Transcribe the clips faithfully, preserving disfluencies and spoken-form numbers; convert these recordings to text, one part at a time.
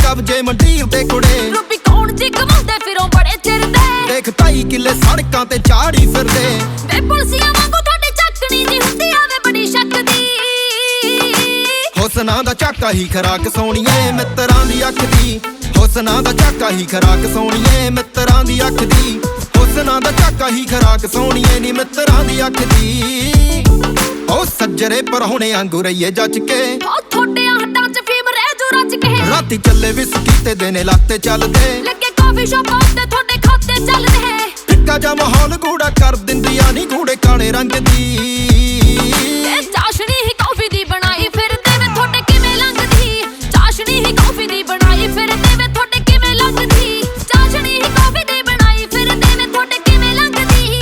ਕਬਜੇ ਮੰਡੀਰ ਦੇ ਕੁੜੇ ਰੂਪੀ ਕੌਣ ਜੀ ਕਮਾਉਂਦੇ ਫਿਰੋਂ ਬੜੇ ਚਿਰ ਦੇ ਦੇਖ ਢਾਈ ਕਿੱਲੇ ਸੜਕਾਂ ਤੇ ਚਾੜੀ ਫਿਰਦੇ ਵੇ ਪੁਲਸੀਆਂ ਵਾਂਗੂ ਤੁਹਾਡੇ ਚੱਕਣੀ ਨਹੀਂ ਹੁੰਦੀ ਆਵੇ ਬੜੀ ਸ਼ੱਕ ਦੀ ਹੁਸਨਾਂ ਦਾ ਝਾਕਾ ਹੀ ਖਰਾਕ ਸੋਣੀਏ ਮਿੱਤਰਾਂ ਦੀ ਅੱਖ ਦੀ ਹੁਸਨਾਂ ਦਾ ਝਾਕਾ ਹੀ ਖਰਾਕ ਸੋਣੀਏ ਮਿੱਤਰਾਂ ਦੀ ਅੱਖ ਦੀ ਹੁਸਨਾਂ ਦਾ ਝਾਕਾ ਹੀ ਖਰਾਕ ਸੋਣੀਏ ਨੀ ਮਿੱਤਰਾਂ ਦੀ ਅੱਖ ਦੀ ਉਹ ਸੱਜਰੇ ਪਰਹੁਣੇ ਆਂਗੂ ਰਹੀਏ ਜੱਜ ਕੇ ਉਹ ਥੋੜਿਆਂ ਹੱਡਾਂ 'ਚ ਫੀਮ ਰਹਿ ਜੂ ਰੱਜ ਕੇ ਰਾਤੀ ਚੱਲੇ ਵਿਸਕੀ ਤੇ ਦਿਨੇ ਲਾਤੇ ਚੱਲਦੇ ਲੱਗੇ ਕਾਫੀ ਸ਼ਾਪਾਂ ਉੱਤੇ ਤੁਹਾਡੇ ਖਾਤੇ ਚੱਲਦੇ ਫਿੱਕਾ ਜਾ ਮਾਹੌਲ ਗੂੜਾ ਕਰ ਦਿੰਦੀਆਂ ਨੀ ਗੂੜੇ ਕਾਲੇ ਰੰਗ ਦੀ ਤੇ ਚਾਸ਼ਣੀ ਹੀ ਕਾਫੀ ਦੀ ਬਣਾਈ ਫਿਰਦੇ ਵੇ ਤੁਹਾਡੇ ਕਿਵੇਂ ਲੰਘਦੀ ਚਾਸ਼ਣੀ ਹੀ ਕਾਫੀ ਦੀ ਬਣਾਈ ਫਿਰਦੇ ਵੇ ਤੁਹਾਡੇ ਕਿਵੇਂ ਲੰਘਦੀ ਚਾਸ਼ਣੀ ਹੀ ਕਾਫੀ ਦੀ ਬਣਾਈ ਫਿਰਦੇ ਵੇ ਤੁਹਾਡੇ ਕਿਵੇਂ ਲੰਘਦੀ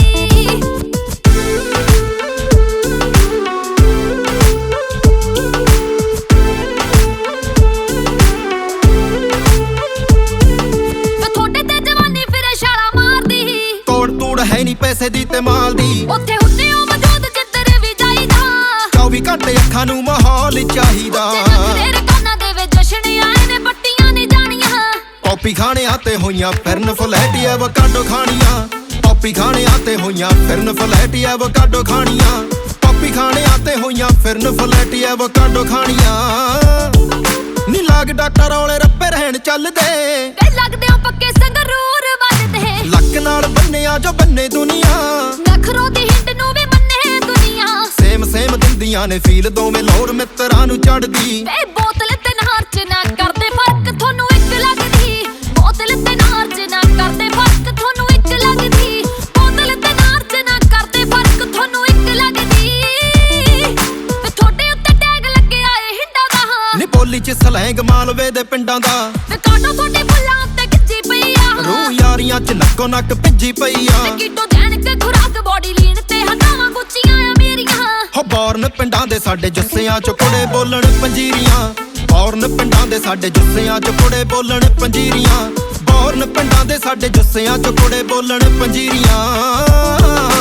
ਵੇ ਤੁਹਾਡੇ ਤੇ ਜਵਾਨੀ ਫਿਰੇ ਛਾਲਾ ਮਾਰਦੀ ਤੋੜ ਤੂੜ ਹੈ ਨੀ ਪੈਸੇ ਦੀ ਤੇ ਮਾਲ ਦੀ ਉੱਥੇ ਹੁੰਦੇ ਹੋ ਮੌਜੂਦ ਜਿੱਧਰ ਵੀ ਜਾਈਦਾ ਚੌਵੀ ਘੰਟੇ ਅੱਖਾਂ ਨੂੰ ਮਾਹੌਲ ਚਾਹੀਦਾ ਤੇਰੇ ਕੰਨਾਂ ਦੇ ਵਿੱਚ ਜਸ਼ਨ ਆਏ ਨੇ ਪੱਟੀਆਂ ਨਹੀਂ ਜਾਣੀਆਂ ਪੌਪੀ ਖਾਣਿਆਂ ਤੇ ਹੋਈਆਂ ਫਿਰਨ ਫਲੈਟੀ ਐਵੋਕਾਡੋ ਖਾਣੀਆਂ ਪੌਪੀ ਖਾਣਿਆਂ ਤੇ ਹੋਈਆਂ ਫਿਰਨ ਫਲੈਟੀ ਐਵੋਕਾਡੋ ਖਾਣੀਆਂ ਪੌਪੀ ਖਾਣਿਆਂ ਤੇ ਹੋਈਆਂ ਫਿਰਨ ਫਲੈਟੀ ਐਵੋਕਾਡੋ ਖਾਣੀਆਂ ਨੀ ਲਾਗ ਡਾਕਟਰ ਔਲੇ ਰੱਪੇ ਰਹਿਣ ਚੱਲਦੇ ਵੇ ਲੱਗਦੇ ਹੋ ਪੱਕੇ ਸੰਗਰੂਰ ਵੱਜਦੇ ਲੱਕ ਨਾਲ ਬੰਨਿਆ ਜੋ ਬੰਨੇ ਦੁਨੀਆ ਨਖਰੋ ਦੀ ਹਿੰਡ ਨੂੰ ਵੀ ਮੰਨੇ ਦੁਨੀਆ ਸੇਮ ਸੇਮ ਦਿੰਦੀਆਂ ਨੇ ਫੀਲ ਦੋਵੇਂ ਲੋਰ ਮਿੱਤਰਾਂ ਨੂੰ ਚੜਦੀ ਵੇ ਬੋਤਲ ਤੇ ਨਹਾਰ ਚ ਨਾ ਕਰਦੇ ਫਰਕ ਤੁਹਾਨੂੰ ਇੱਕ ਲੱਗਦੀ ਬੋਤਲ ਤੇ ਨਹਾਰ ਚ ਨਾ ਕਰਦੇ ਫਰਕ ਤੁਹਾਨੂੰ ਇੱਕ ਲੱਗਦੀ ਬੋਤਲ ਤੇ ਨਹਾਰ ਚ ਨਾ ਕਰਦੇ ਫਰਕ ਤੁਹਾਨੂੰ ਇੱਕ ਲੱਗਦੀ ਵੇ ਤੁਹਾਡੇ ਉੱਤੇ ਟੈਗ ਲੱਗਿਆ ਏ ਹਿੰਡਾਂ ਦਾ ਨੀ ਬੋਲੀ ਚ ਸਲੈਂਗ ਮਾਲਵੇ ਦੇ ਪਿੰਡਾਂ ਦਾ ਵੇ ਕਾਟੋ ਤੁਹਾਡੇ ਬੁੱਲਾਂ ਉੱਤੇ ਖਿੱਚੀ ਪਈ ਆ ਰੂਹ ਯਾਰੀਆਂ ਚ ਨੱਕੋ ਨੱਕ ਭਿੱਜੀ ਪਈ ਆ ਕਿਟੋ ਦੇਣ ਕੇ ਖੁਰਾਕ ਬੋਡੀ ਲੀਨ ਤੇ ਹਟਾਵਾਂ ਗੁੱਚੀਆਂ ਆ ਮੇਰੀਆਂ ਹੋ ਬੌਰਨ ਪਿੰਡਾਂ ਦੇ ਸਾਡੇ ਜੁੱਸਿਆਂ ਚ ਕੁੜੇ ਬੋਲਣ ਪੰਜੀਰੀਆਂ ਬੌਰਨ ਪਿੰਡਾਂ ਦੇ ਸਾਡੇ ਜੁੱਸਿਆਂ ਚ ਕੁੜੇ ਬੋਲਣ ਪੰਜੀਰੀਆਂ ਬੌਰਨ ਪਿੰਡਾਂ ਦੇ ਸਾਡੇ ਜੁੱਸਿਆਂ ਚ ਕੁੜੇ ਬੋਲਣ ਪੰਜੀਰੀਆਂ